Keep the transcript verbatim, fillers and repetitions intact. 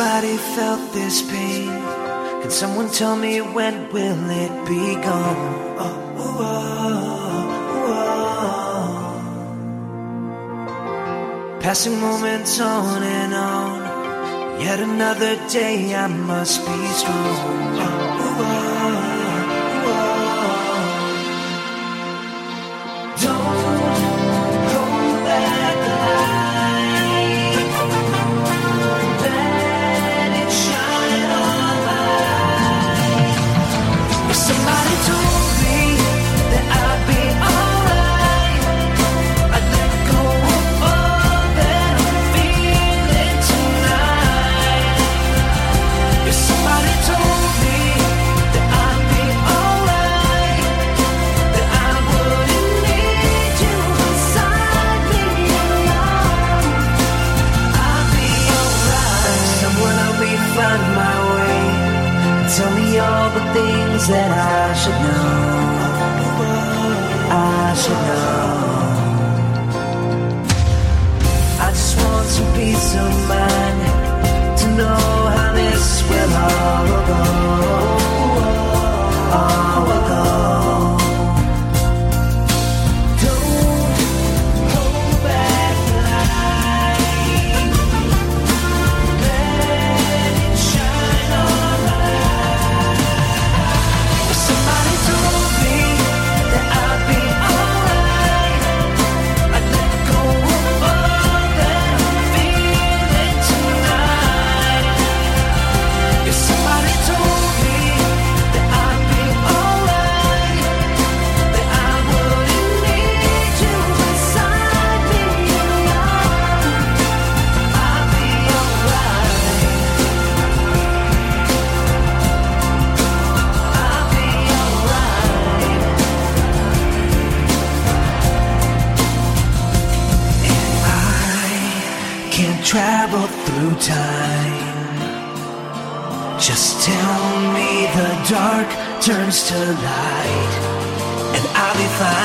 somebody felt this pain? Can someone tell me when will it be gone? Oh, oh, oh, oh. Passing moments on and on. Yet another day I must be strong. Oh, oh, oh, oh. Don't hold back the light. Let it shine on my life. If somebody told me that I'd be alright, I'd let go of all that I'm feeling tonight. If somebody told me that I'd be alright, that I wouldn't need you beside me alone, I'd be alright. Someone help me find my way. Tell me all the things that I should know. I should know. I just want some peace of mind to know how this will all go. All will go. Don't hold back the light. Let it shine on my life. If somebody told me that I'd be alright, I'd let go of all that I'm feeling tonight. If somebody told me that I'd be alright, that I wouldn't need you beside me alone, I'd be alright. I'd be alright. I can't travel through time. Just tell me the dark turns to light, and I'll be fine.